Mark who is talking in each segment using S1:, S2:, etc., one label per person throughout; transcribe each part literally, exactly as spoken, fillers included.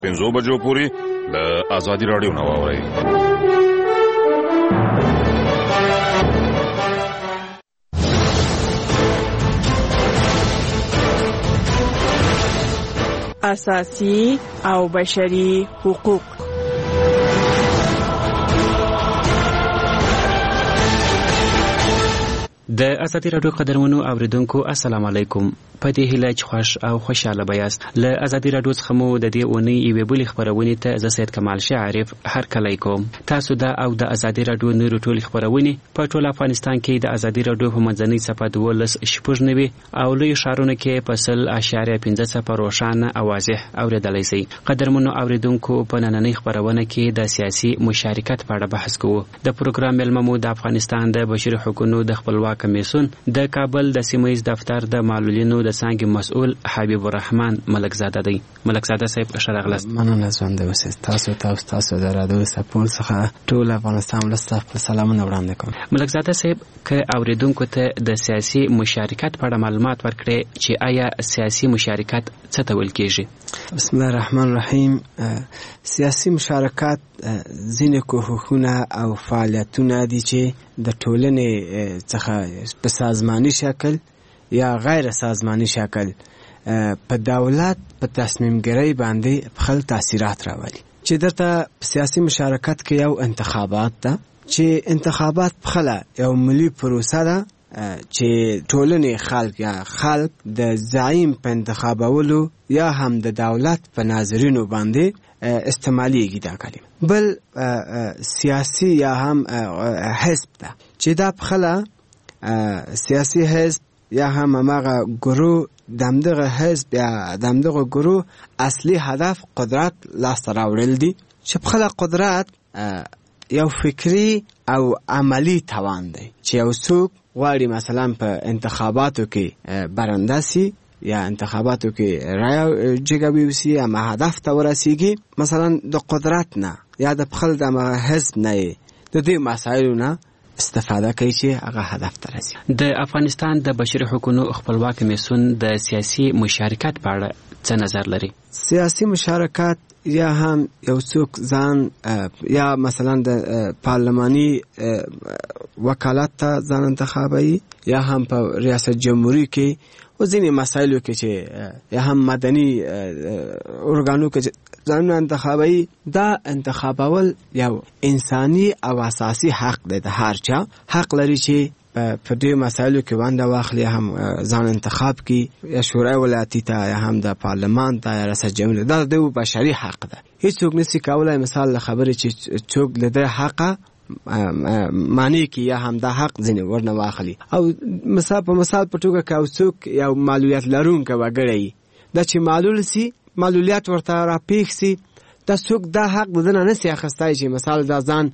S1: پنځو بجو پورې د آزادي راډیو نو واورئ.
S2: اساسي او بشري حقوق.
S3: د ازادي راډیو قدرمنو اوریدونکو السلام علیکم. په دې هیله چې خوش او خوشاله بیاست. له ازادي راډیو څخه مو د دې اونۍ یوې بلې خبرونې ته زه سید کمال شاعرف هر کلی کوم. تاسو دا او د ازادي راډیو نورو ټولې خبرونې په ټول افغانستان کې د ازادي راډیو په منځنۍ صفحه دولس شپږ نوي او لوی ښارونو کې په سل اشاریه پنځه صفر روښانه او واضح اوریدلای شئ. قدرمنو اوریدونکو په نننۍ خبرونه کې د سیاسي مشارکت په اړه بحث کوو. د پروګرام ملمه مو د افغانستان د بشري حقوقو د خپلواک کمیسیون د کابل د سیمه‌ییز دفتر د معلولینو د څانګې مسؤل حبیب الرحمن ملکزاده دی. ملکزاده صاحب ښه راغلاست.
S4: مننه ژوندی اوسئ. تاسو تاسو تاسو د راډیو سپون څخه ټول افغانستان ولسته خپل سلامونه وړاندې کوم.
S3: ملکزاده صاحب که اوریدونکو ته د سیاسي مشارکت په اړه معلومات ورکړي چې آیا سیاسي مشارکت څه ته ویل کېږي؟
S4: بسم الله الرحمن الرحیم. سیاسي مشارکت ځینې کوښښونه او فعالیتونه دي چې د ټولنې څخه په سازماني شکل یا غیر سازماني شکل په دولت په تصمیم ګیری باندې خپل تاثیرات راولي. چې درته سیاسي مشارکت کې یو انتخابات ده چې انتخابات خپله یو ملي پروسه ده چې ټولنې خلک یا خلک د زعیم په انتخابولو یا هم د دولت په ناظرینو باندې استعمالیږي. دا کلمه بل سیاسی یا هم حزب ده چې دا خپله سیاسی حزب یا هم هغه ګروه دمدغه حزب یا دمدغه ګروه اصلي هدف قدرت لاسته راوړل دي چې خپله قدرت یو فکری او عملی توان دی چې یو څوک غواړي مثلا په انتخاباتو کې برنده سي یا انتخاباتو کې رای جګوي وسی یا هدف ته ورسیږي، مثلا د قدرت نه یا د خپل د حزب نه د دې مسایلو نه استفاده کوي چې هغه هدف ته رسیږي.
S3: د افغانستان د بشري حقوقو خپلواک کمیسیون د سیاسي مشارکت په اړه څه نظر لري؟
S4: سیاسي مشارکت یا هم یو څوک ځان یا مثلا د پارلماني وکالت ته ځان انتخابوي یا هم په ریاست جمهوریت کې او ځینې مسایلو کې چې یا هم مدني ارګانو کې ځان انتخابوي. دا انتخابول یو انساني او اساسي حق دی. د هر چا حق لري چې په دې مسایلو کې ونده واخلي، هم ځان انتخاب کی یا شورای ولایتي ته یا هم د پارلمان ته یا ریاست جمهوریت. دا د بشري حق ده. هیڅوک نشي کولای مثال خبرې چې څوک له دې حق معنی کی یا هم د حق ځنه ورنه واخلي. او مثال په مثال په توګه که څوک یو معلولیت لرونکی وګړي دا چې معلول سي معلولیت ورته را پیښ سي، دا څوک دا حق دنه نه سي اخستای چې مثال دا ځان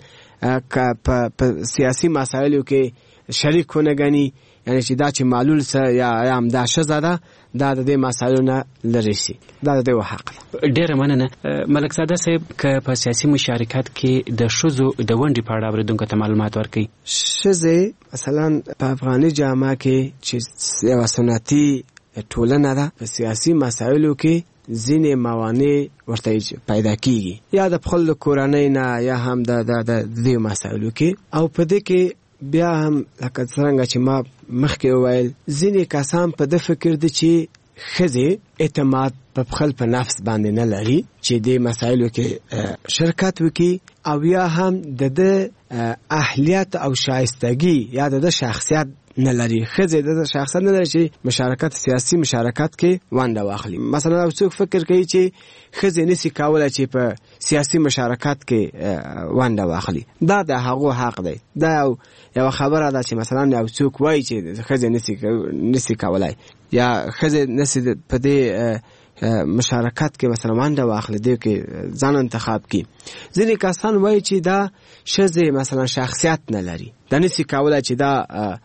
S4: په سیاسي مسایلو کې شریک ونه غني، یعنی چې دا چې معلول سه یا هم دا شزه ده دا د دې مسایلو نه لري سي. دا د حق ده.
S3: ډیره مننه ملکزاده صاحب. که په سیاسي مشارکت کې د ښځو د ونډې په اړه اوریدونکو ته معلومات ورکړي.
S4: ښځې مثلا په افغاني جامعه کې چې یوه سنتي ټولنه ده، په سیاسي مسایلو کې ځینې موانع ورته پیدا کیږي یا د خپل کورنۍ نه یا هم د د دې مسایلو کې. او په دې کې بیا هم لکه څنګه چې ما مخکې وویل ځینې کسان په د فکر دي چې ښځې اعتماد په خپل په نفس باندې نه لري چې دې مسایلو کې شرکت وکړي، او یا هم د د اهلیت او شایستګي یا د شخصیت نه لري. ښځې د شخصیت نه لري چې مشارکت سیاسي مشارکت کې ونده واخلي. مثلا یو څوک فکر کوي چې ښځې نشي کولای چې په سیاسي مشارکت کې ونده واخلي. دا د هغو حق دی. دا یو یو خبره ده چې مثلا یو څوک وایي چې ښځې نشي نشي کولای یا ښځې نشي په دې مشارکت کې مثلا ونده واخلي، دې کې ځان انتخاب کی. ځینې کسان وایي چې دا ښځې مثلا شخصیت نه لري، دا نشي کولای چې دا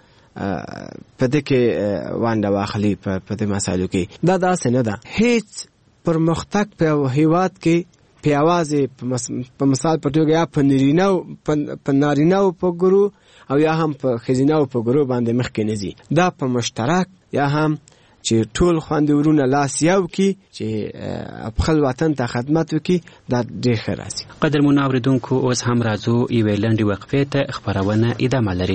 S4: په دې کې ونده واخلي په دې مسایلو کې. دا داسې نه ده. هیڅ پرمختګ په هیواد کې په یوازې په مثال په توګه یا په نارینه‌و په نارینه‌و په ګروه او یا هم په ښځینه‌و په ګروه باندې مخکې نه ځي. دا په مشترک یا هم چې ټول خويندې ورونه لاس یو کی چې خپل وطن ته خدمت وکي دا ډېر ښه راځي.
S3: قدرمن اوریدونکو اوس هم راځو یوې لنډې وقفې ته، خبرونه ادامه لري.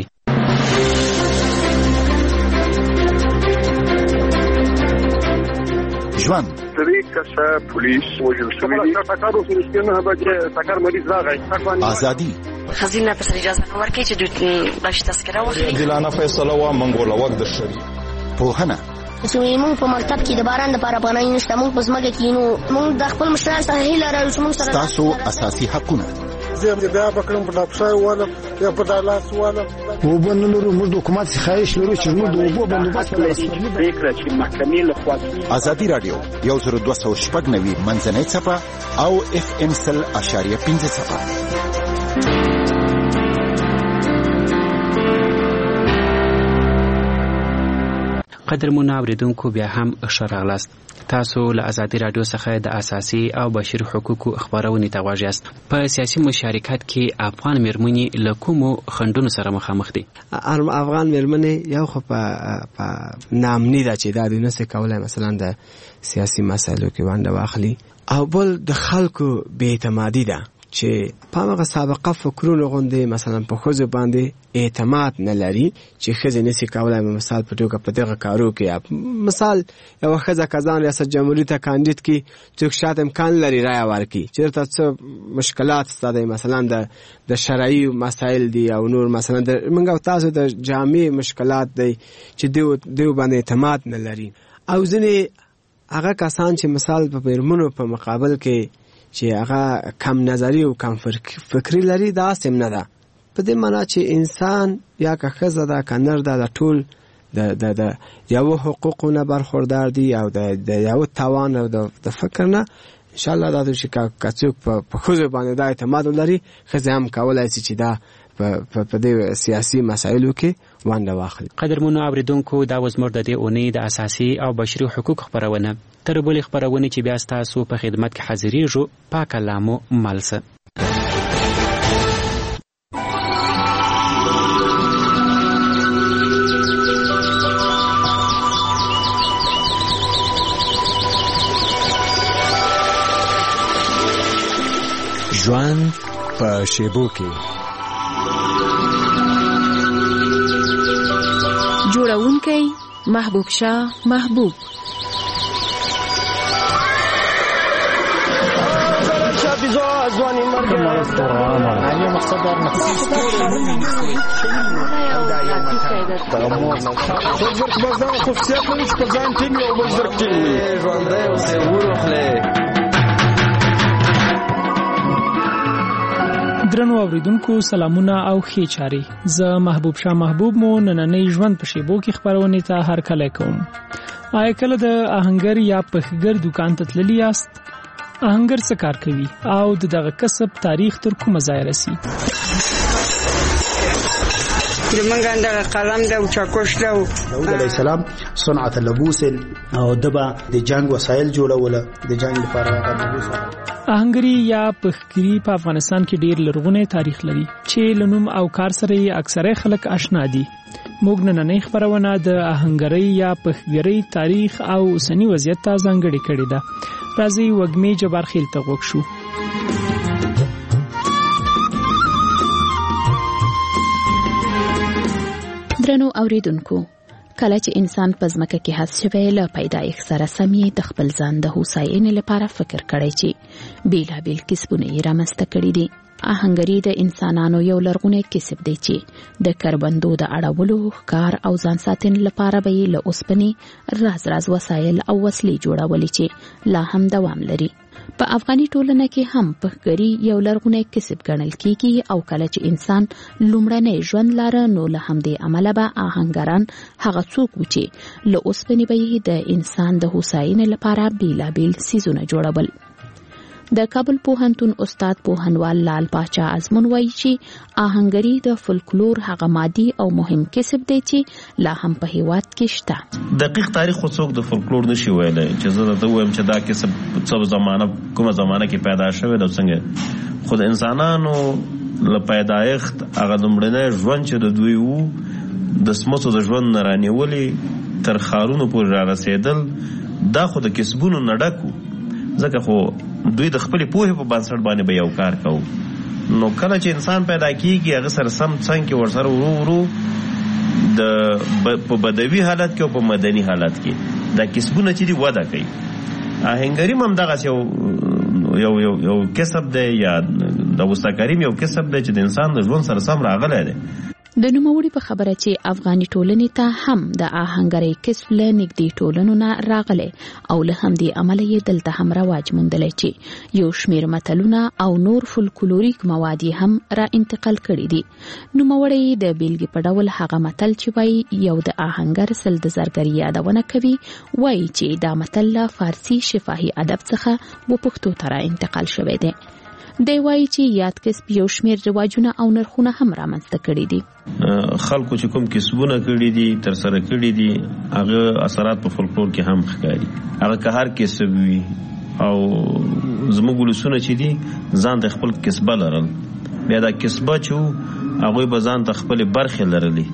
S5: ژوند
S6: درې کسه پولیس وژل شوي دي. ټکر وشو نه به چې ټکر مریض راغی.
S5: ازادي
S7: خزینه په اجازه نه ورکړي چې دوی باش تذکره واخلي.
S8: عادلانه فیصله و منګوله وخت درشي.
S5: پوهنه
S9: چې موږ په مکتب کې د باران لپاره پناه نشته، موږ په ځمکه کې نو موږ د خپل مشرانو سره هیله لرو چې موږ سره
S5: تاسو اساسي حقونه
S6: زه بیا بکرم په ډاپشای واله یا په دالاس واله
S10: او بنلرو موږ د حکومت څخه خواهش لرو چې موږ د اوبو بندوبست
S6: فکر چې محکمې له خوا
S5: ازادي رادیو یو زر دوه سوه شپږ نوي منځنۍ څپه او اف ام سل اشاریه پنځه څپه.
S3: قدرمن اوریدونکو بیا هم ښه راغلاست. تاسو له ازادي رادیو څخه د اساسي او بشري حقوقو خبرونه ته غواړئ. په سیاسي مشارکت کې افغان مېرمنې له کومو خنډونو سره مخامخ دي؟
S4: افغان مېرمنې یو خو په نامني ده چې دا دوی نشي کولای مثلا د سیاسي مسایلو کې ونډه واخلي، او بل د خلکو بې اعتمادي ده چې په هغه سابقه فکرونو غوندې مثلا په ښځو باندې اعتماد نه لري چې ښځې نشي کولای مثال په توګه په دغه کارو کې مثال یو ښځه کزان ریاست جمهوریت ته کاندید کی څوک شاید امکان لري رایه ورکړي چې درته څه مشکلات شته دی مثلا د د شرعي مسایل دي او نور مثلا د موږ تاسو د جامع مشکلات دی چې دیو دیو باندې اعتماد نه لري، او ځینې هغه کسان چې مثال په میرمنو په مقابل کې چې هغه کم نظری او کم فکری لري دا سم نه ده. په دې معنی چې انسان یا که ښځه ده که نر ده د ټول د د د یو حقوقونه برخوردار دي او د یو توان او د فکر نه ان شاء الله دا چې که څوک په ښځو باندې دا اعتماد لري ښځه هم کولی شي چې دا په دې سیاسي مسایلو کې ونډه واخلي.
S3: قدرمنو اوریدونکو دا و زموږ د دې اونۍ د اساسي او بشري حقوق خبرونه. تر بلې خبرونې چې بیا ستاسو په خدمت کې حاضرېږو، پاک الله مو مل شه.
S11: ژوند په شیبو کې
S12: جوړونکی محبوب شاه محبوب.
S10: ځواني مرګ نه مقصد دار نه
S13: درنو اوریدونکو سلامونه او ښې چارې. زه محبوب شاه محبوب مو نننۍ ژوند په شیبو کې خبرونه ته هرکلی کوم. آیا کله د آهنګر یا پخګر دکان ته تللی یاست؟ آهنګر څه کار کوي او د دغه کسب تاریخ تر کومه ځای رسي؟
S2: زمونږ اندغه قلم ده او چاکوش ده.
S10: داود علیه السلام صنعت اللبوس او دبا د جنگ وسایل جوړوله د جنگ لپاره.
S13: آهنګري یا پخګري په افغانستان کې ډیر لرغونی تاریخ لري چې لنوم او کار سره یې اکثره خلک آشنا دي. موږ نننۍ خبرونه د آهنګري یا پخګري تاریخ او اوسنی وضعیت ته ځانګړې کړې ده. راځي وګمې جبار خیل ته غوږ شو.
S12: درنو اوریدونکو، کله چې انسان په ځمکه کې هڅه شوی له پیدایښت سره سم یې د خپل ځان د هوساینې لپاره فکر کړی چې بیلابیل کسبونه یې رامنځته کړي دي. آهنګري د انسانانو یو لرغونی کسب دی چې د کروندو د اړولو، ښکار او ځان ساتنې لپاره به یې له اوسپنې راز راز وسایل او وسلې جوړولې چې لا هم دوام لري. په افغاني ټولنه کې هم پخګري یو لرغونی کسب ګڼل کیږي او کله چې انسان لومړنی ژوند لاره نو له همدې عمله به آهنګران هغه څوک و چې له اوسپنې به یې د انسان د هوساینې لپاره بیلابیل څیزونه جوړول. د کابل پوهنتون استاد پوهنوال لال پاچا ازمون وایي چې آهنګري د فولکلور هغه مادي او مهم کسب دی چې لا هم په هیواد کې شته.
S14: دقیق تاریخ خو څوک د فولکلور نشي ویلی چې زه درته ووایم چې دا کسب څه زمانه کومه زمانه کې پیدا شوی ده څنګه، خو د انسانانو له پیدایښت هغه لومړنی ژوند چې د دوی وو د سمڅو د ژوند نه رانیولې تر ښارونو پورې را رسېدل دا خو د کسبونو نه ډک وو، ځکه خو دوی د خپلې پوهې په بنسټ باندې به یو کار کوو. نو کله چې انسان پیدا کېږي هغه سره سم څنګ کې ورسره ورو ورو د په بدوي حالت کې او په مدني حالت کې دا کسبونه چې دي وده کوي. آهنګري هم همدغسې یو یو یو یو کسب دی، یا د وساکریم یو کسب دی چې د انسان د ژوند سره سم راغلی دی.
S12: د نوموړي په خبره چې افغاني ټولنې ته هم د آهنګرۍ کسب له نږدې ټولنو نه راغلی او له همدې امله یې دلته هم رواج موندلی چې یو شمېر متلونه او نور فولکلوریک مواد یې هم را انتقال کړي دي. نوموړی د بیلګې په ډول هغه متل چې وایي یو د آهنګر سل د زرګري یادونه کوي وایي چې دا متل له فارسي شفاهي ادب څخه و پښتو ته را انتقال شوی دی. دی وایي چې یاد کسب یو شمېر رواجونه او نرخونه هم رامنځته کړي دي.
S14: خلکو چې کوم کسبونه کړي دي تر سره کړي دي هغه اثرات په فولکلور کې هم ښکاري. هغه که هر کسب وي او زموږ ولسونه چې دي ځان ته خپل کسبه لرل، بیا دا کسبه چې هغوی به ځان ته خپلې برخې لرلې.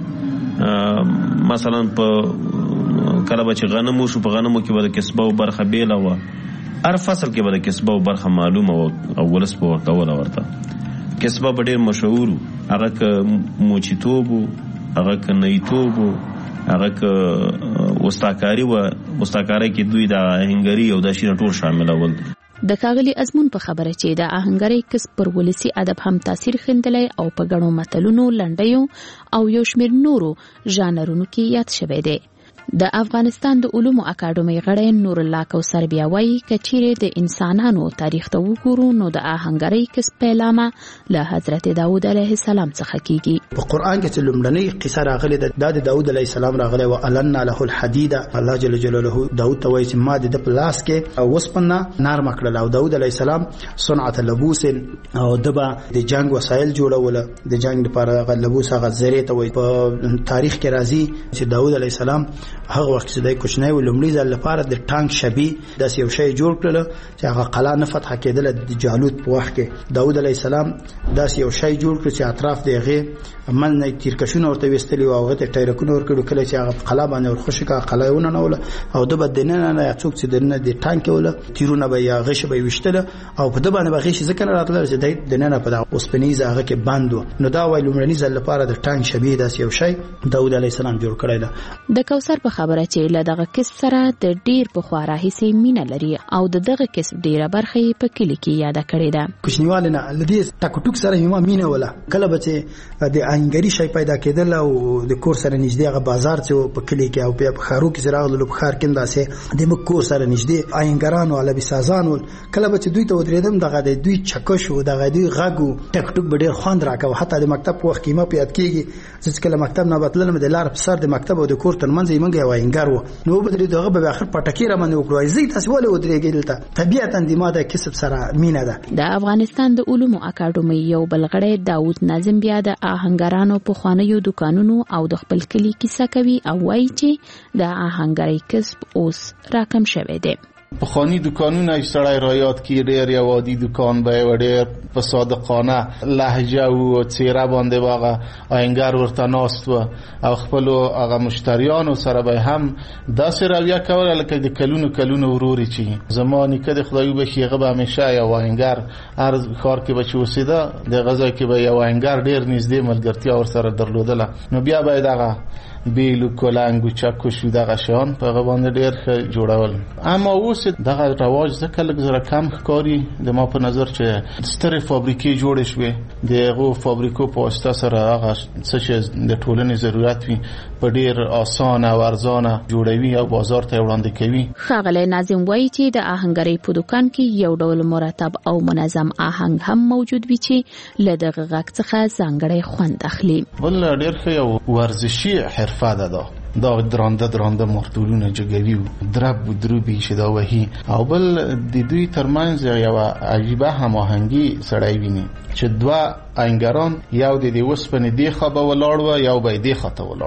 S14: مثلا په کله به چې غنم وشو په غنمو کې به د کسبه و برخه بیله وه، هر فصل کې به د کسبه و برخه معلومه او ولس به ورکوله ورته. کسبه به ډېر مشهور و، هغه که موچیتوب و، هغه که نیتوب و، هغه که وستاکاري وه. وستاکارۍ کې دوی د آهنګري او دا شیونه ټول شاملول.
S12: د ښاغلي ازمون په خبره چې د آهنګرۍ کسب پر ولسي ادب هم تاثیر ښندلی او په ګڼو متلونو، لنډیو او یو شمېر نورو ژانرونو کې یاد شوی دی. د افغانستان د علومو اکاډمۍ غړی نور الله کوثر بیا وایي که چیرې د انسانانو تاریخ ته وګورو نو د آهنګرۍ کسب پیلامه له حضرت داود علیه السلام څخه کیږي.
S10: په قرآن کې چې لومړنۍ قصه راغلې ده دا د داود علیه السلام راغلی و. النا له الحدید، الله جل جلاله داود ته وایي چې ما د ده په لاس کې اوسپنه نرمه کړله. او داود علیه السلام صنعت لبوس، او ده به د جنګ وسایل جوړوله. د جنګ لپاره هغه لبوس هغه زرې ته وایي. په تاریخ کې راځي چې داود علیه السلام هغه وخت چې د کوچنی و لومړي ځل لپاره د ټانک شبي داسې یو شی جوړ کړل چې هغه قلعه نه فتح کېدله. د جالوت په وخت کې داود علیه السلام داسې یو شی جوړ کړ چې اطراف د هغې من نه تیرکشونه ورته ویستلي و او هغه ته ټایرکونه ورکړي. کله چې هغه په قلعه باندې ورخوشي کړه قلعه یې وننوله او ده به دننه نه یا څوک چې دننه د ټانک وله تیرونه به یا غشې به یې ویشتله او په ده باندې به غشې ځکه نه راتلله چې دی دننه په دغه اوسپنیزه هغه کې بند و. نو دا وایي لومړني ځل لپاره د ټانک شبیه داسې یو شی داود علیه السلام جوړ کړی ده.
S12: د کوثر په خبره چې له دغه کسب سره د ډیر پخوا راهیسې مینه لري او د دغه کسب ډیره برخه یې په کلي کې یاده کړې ده.
S10: کوچنیوالي نه له دې ټک ټوک سره یې ما مینه وله. کله به چې د آهنګري شی پیدا کېدل او د کور سره نږدې هغه بازار چې په کلي کې او بیا په ښارو کې چې راغللو په ښار کې همداسې د موږ کور سره نږدې آهنګران او علبي سازان ول. کله به چې دوی ته ودرېدم دغه د دوی چکش و دغه دوی غږ و ټک ټوک به ډېر خوند راکوه. حتی د مکتب په وخت کې ما په یاد کېږي چې کله مکتب نه به تللم د لارې په سر د مکتب او د کور تر منځ یې موږ یو آهنګر و. نو ودرېدو هغه به آخر پټکي را باندې وکړو زه تاسې ولې ودرېږئ دلته. طبیعتا د ما د کسب سره مینه ده.
S12: د افغانستان د علومو اکاډمۍ یو بل غړی داود ناظم بیا د آهنګرانو پخوانیو دکانونو او د خپل کلي کیسه کوي او وایي چې د آهنګرۍ کسب اوس راکم شوی دی.
S15: پخوانی دکانونه یې سړی را یاد کړي ډېر یو عادي دکان به یې ډېر په صادقانه لهجه او څېره باندې به هغه آهنګر ورته ناست و او خپلو هغه مشتریانو سره به هم داسې رویه کوله لکه د کلونو کلونو وروري چې زما نیکه د خدای وبښي هغه به همیشه یو آهنګر هر ښار کې به چې اوسېده د هغه ځای کې به یو آهنګر ډېر نږدې ملګرتیا ورسره درلودله. نو بیا به یې دغه بیل و کلنګ و چکش و دغه شیان په هغه باندې ډېر ښه جوړول. اما اوس دغه رواج ځکه لږ زره کم ښکاري د ما په نظر چې سترې فابریکې جوړې شوې د هغو فابریکو په واسطه سره هغه څه چې د ټولنې ضرورت وي په ډېر اسانه او ارزانه جوړوي او بازار ته وړاندې کوي.
S12: ښاغلی ناظم وایي چې د آهنګرۍ په دوکان کې یو ډول مرتب او منظم آهنګ هم موجود وي چې له دغه غږ څخه ځانګړی خوند اخلي.
S15: بل ډېر ښه یو ورزشي حرفه ده دا دا درانده درانده مارتولونه جګوي و درب و دروبي چې دا وهي او بل د دوی ترمنځ یو عجیبه هماهنګي سړی ویني چې دوه آهنګران یو د دې وسپنې دی خوا به ولاړ و یو به دې خوا ته ولاړ و.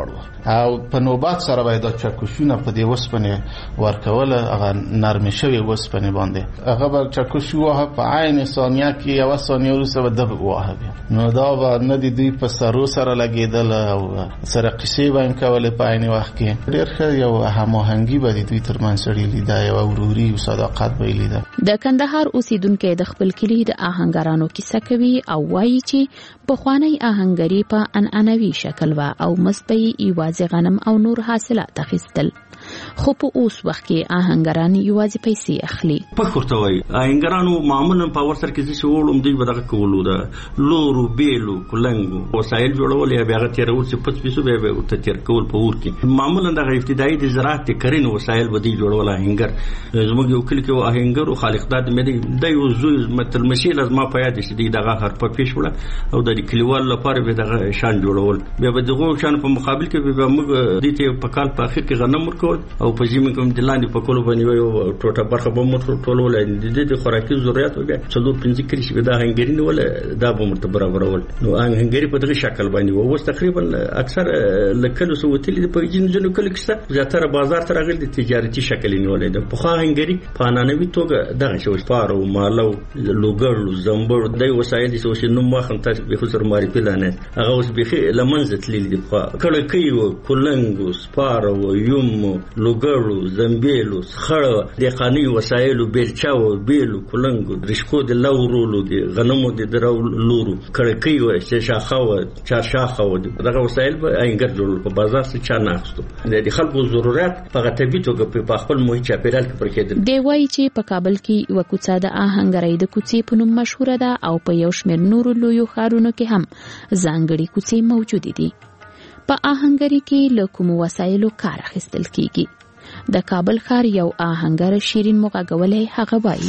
S15: او په نوبات سره باید د چکشونه په دې وسپنه ورکول هغه نرم شوی وسپنه باندې هغه به چکش واه په عین ثانیه کې یو ثانیه وروسته به دب واه نو دا به نه دی دوی په سرو سره لګیدل او سره قصې به کول په عین وخت کې ډېر ښه یو هماهنګي به دوی ترمنځ سړي لیدا یو وروري او صداقت به لیدا.
S12: د کندهار اوسیدونکو د خپل کلی د آهنګرانو کیسه کوي او وایي چې په خوانی آهنګری په انعنوي شکل وا او مستي ایوازي غنم او نور حاصلات اخیستل خو په اوس وخت کې آهنګران یوازې پیسې اخلي.
S16: په کوته وای آهنګرانو معمولا په ورسره کې چې وړم دوی بدغه کولو ده لورو بیلو کلنګو وسایل جوړول یا بیا تیرول چې پڅ پیسو به به ته تیر کول په ور کې معمولا د ابتدایي د زراعت کرین وسایل ودی جوړول آهنګر زموږ یو کلی کې آهنګر او خالقداد مې د یو زوی متل مشیل از ما پیاد شي دغه هر په پیښ وړه او د کلیوال لپاره به دغه شان جوړول بیا به دغه شان په مقابل کې به موږ د ته په کال په اخر کې غنم ورکول او په جیمه کوم د لاندې په کولو باندې یو ټوټه برخه به مو ټولول د دې خوراکي ضرورت وګړي څلور پنځه کلی شي دا هنګری نه ولا دا به مرتبه برابرول نو هنګری په دغه شکل باندې و اوس تقریبا اکثر لکلو سوتلی په جن جنو کلی کې زیاتره بازار تر غل د تجارتي شکل نیولې ده په خو هنګری په انانوي توګه دغه شو فارو مالو لوګړو زمبر د وسایل چې وشي نو مخن تاسو به خو سر ماري پلانه هغه اوس به لمنځت لیدل په کله کيو کولنګو سپارو یوم لوګړو زمبیلو خړه د قانوني وسایلو بیلچاو بیلو کولنګو رشکو د لورولو د غنمو د درو لورو کړکۍ و چې شاخه چا شاخه دغه وسایل به انګر جوړ په بازار څخه چا ناخستو د خلکو ضرورت په طبي توګه په خپل محیط چاپیرال کې پرکېدل. دی
S12: وایي چې په کابل کې وکوڅه د آهنګرۍ د کوڅې په نوم مشهوره ده او په یو شمېر نورو لویو ښارونو کې هم ځانګړي کوڅې موجود دي. په آهنګرۍ کې له کومو وسایلو کار اخیستل کیږي؟ د کابل ښار یو آهنګر شیرین مغاګولې هغه وایي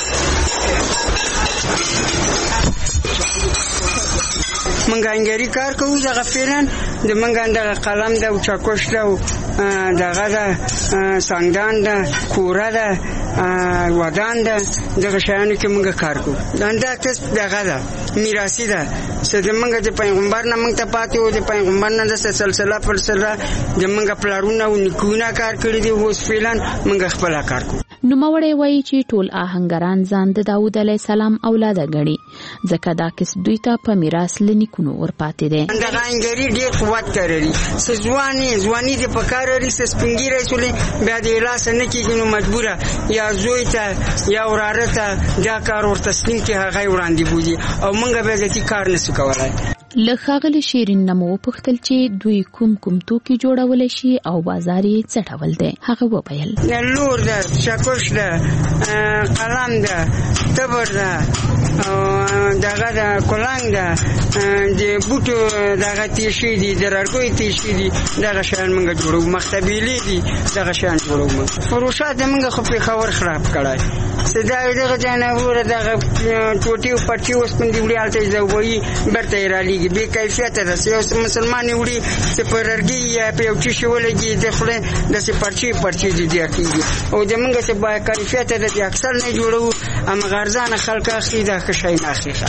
S2: منګ انګری کار کوو دغه فعلا د منګ دغه قلم د او چاکوش د دغه د سنگدان د کوره د ودان د دغه شیانو کې منګ کار کوو دا کس دغه ده میراثي ده چې د منګ د پیغمبر نه منګ ته پاتې و د پیغمبر نه د سلسله فلسله د منګ پلارونه او نیکونه کار کړی دي اوس فعلا منګ خپل کار کوو.
S12: نوموړی وایي چې ټول آهنګران ځان د داود علیه السلام اولاده ګڼي ځکه دا کس دوی ته په میراث له نیکونو ورپاتې دی.
S2: دغه انګری ډېر قوت کاروي څه ځواني ځواني د پکار لري څه سپینګیری سولې بیا د لاس نه کېږي نو مجبوره یا زوی ته یا وراره ته دا کار ورته تسلیم کړي هغه وړاندې بوځي او موږ به دې کار نشو کولای.
S12: له ښاغلي شیرین نه مو وپوښتل چې دوی کوم کوم توکي جوړولی شي او بازار یې څه ډول دی. هغه وویل
S2: لور ده چکش ده قلم ده تبر ده دغه ده کلنګ ده د بوټو دغه تیشي دي د رارګوی تیشي دي دغه شیان موږ جوړو مختبیلي دي دغه شیان جوړو فروشات موږ خو په خبر خراب کړای سدای دغه جنابور دغه ټوټي او پټي اوس پندې وړي الته زووي برته رالی بی کیفیت ده چې مسلمان وړي چې پررګي یا په یو چی ولګي د خپل د سي پرچی پرچی دي کیږي او د منګه چې با کیفیت ده د اکثر نه جوړو ام غرزان خلک اخی ده که شي نه اخی.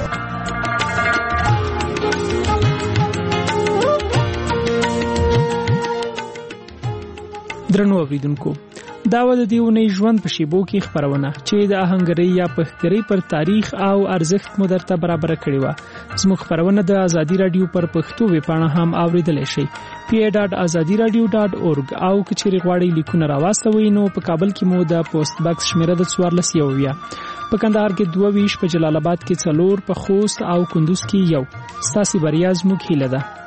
S13: درنو اوریدونکو دا و د دیونې ژوند په شیبو کې خبرونه چې د آهنګرۍ یا پخګرۍ پر تاریخ او ارزښت مو درته برابر کړی و. زموږ خبرونه د ازادي رادیو پر پښتو ویبپاڼه هم اوریدلی شئ پی ای ډاټ ازادي رادیو ډاټ اورګ او کچېرې غواړئ لیکونه راواستوئ نو په کابل کې مو د پوسټ باکس شمیره د څوارلس یوویه په کندهار کې دوه ویشت په جلال آباد کې څلور په خوست او کندوز کې یو. ستاسو بریا زموږ هیله ده.